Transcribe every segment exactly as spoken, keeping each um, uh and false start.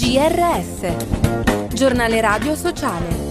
G R S, Giornale Radio Sociale.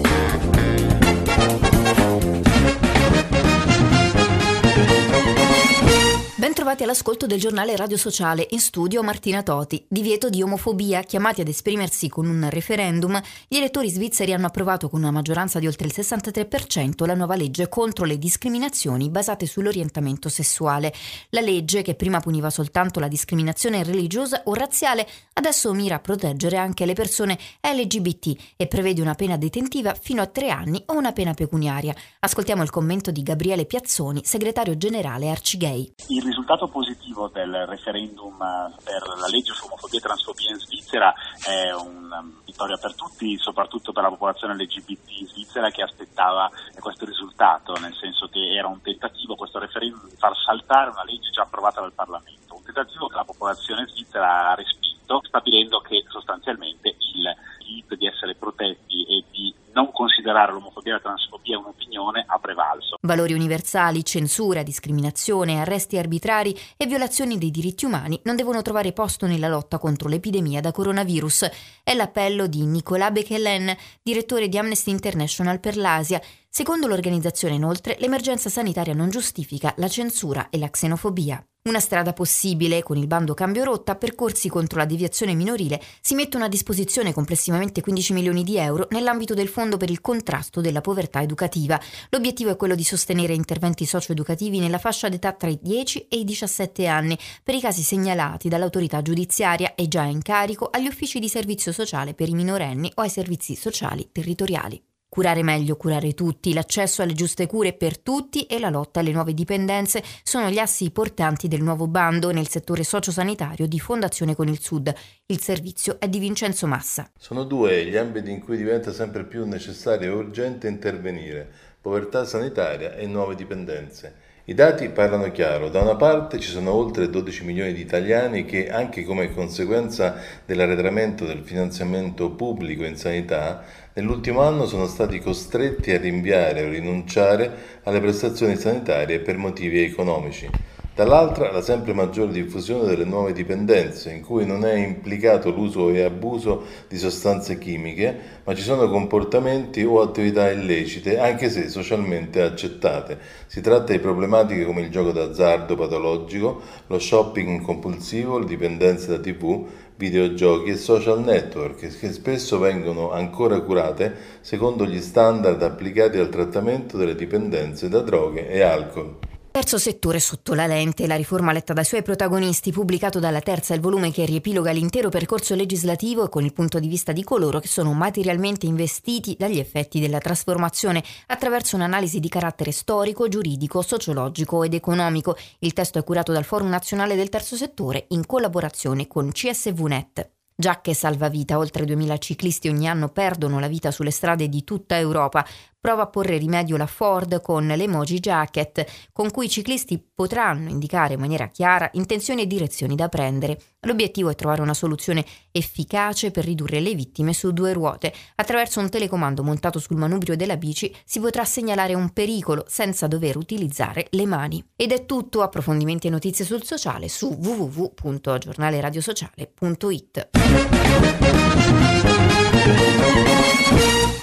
Bentrovati all'ascolto del giornale Radio Sociale, in studio Martina Toti. Divieto di omofobia, chiamati ad esprimersi con un referendum, gli elettori svizzeri hanno approvato con una maggioranza di oltre il sessantatré per cento la nuova legge contro le discriminazioni basate sull'orientamento sessuale. La legge, che prima puniva soltanto la discriminazione religiosa o razziale, adesso mira a proteggere anche le persone L G B T e prevede una pena detentiva fino a tre anni o una pena pecuniaria. Ascoltiamo il commento di Gabriele Piazzoni, segretario generale Arcigay. Il risultato positivo del referendum per la legge su omofobia e transfobia in Svizzera è una vittoria per tutti, soprattutto per la popolazione L G B T svizzera che aspettava questo risultato, nel senso che era un tentativo, questo referendum, di far saltare una legge già approvata dal Parlamento, un tentativo che la popolazione svizzera ha respinto, stabilendo che sostanzialmente il diritto di essere protetti e di non considerare l'omofobia e la transfobia un'opinione ha prevalso. Valori universali, censura, discriminazione, arresti arbitrari e violazioni dei diritti umani non devono trovare posto nella lotta contro l'epidemia da coronavirus. È l'appello di Nicolas Bekelen, direttore di Amnesty International per l'Asia. Secondo l'organizzazione, inoltre, l'emergenza sanitaria non giustifica la censura e la xenofobia. Una strada possibile, con il bando Cambio Rotta, percorsi contro la deviazione minorile, si mettono a disposizione complessivamente quindici milioni di euro nell'ambito del Fondo per il contrasto della povertà educativa. L'obiettivo è quello di sostenere interventi socio-educativi nella fascia d'età tra i dieci e i diciassette anni, per i casi segnalati dall'autorità giudiziaria e già in carico agli uffici di servizio sociale per i minorenni o ai servizi sociali territoriali. Curare meglio, curare tutti, l'accesso alle giuste cure per tutti e la lotta alle nuove dipendenze sono gli assi portanti del nuovo bando nel settore sociosanitario di Fondazione con il Sud. Il servizio è di Vincenzo Massa. Sono due gli ambiti in cui diventa sempre più necessario e urgente intervenire: povertà sanitaria e nuove dipendenze. I dati parlano chiaro. Da una parte ci sono oltre dodici milioni di italiani che, anche come conseguenza dell'arretramento del finanziamento pubblico in sanità, nell'ultimo anno sono stati costretti a rinviare o rinunciare alle prestazioni sanitarie per motivi economici. Dall'altra, la sempre maggiore diffusione delle nuove dipendenze, in cui non è implicato l'uso e abuso di sostanze chimiche, ma ci sono comportamenti o attività illecite, anche se socialmente accettate. Si tratta di problematiche come il gioco d'azzardo patologico, lo shopping compulsivo, le dipendenze da tivù, videogiochi e social network, che spesso vengono ancora curate secondo gli standard applicati al trattamento delle dipendenze da droghe e alcol. Terzo settore sotto la lente, la riforma letta dai suoi protagonisti, pubblicato dalla Terza, il volume che riepiloga l'intero percorso legislativo e con il punto di vista di coloro che sono materialmente investiti dagli effetti della trasformazione attraverso un'analisi di carattere storico, giuridico, sociologico ed economico. Il testo è curato dal Forum Nazionale del Terzo Settore in collaborazione con C S V Net. Giacche salvavita, oltre duemila ciclisti ogni anno perdono la vita sulle strade di tutta Europa. Prova a porre rimedio la Ford con l'emoji jacket, con cui i ciclisti potranno indicare in maniera chiara intenzioni e direzioni da prendere. L'obiettivo è trovare una soluzione efficace per ridurre le vittime su due ruote. Attraverso un telecomando montato sul manubrio della bici si potrà segnalare un pericolo senza dover utilizzare le mani. Ed è tutto. Approfondimenti e notizie sul sociale su w w w punto giornale radio sociale punto it.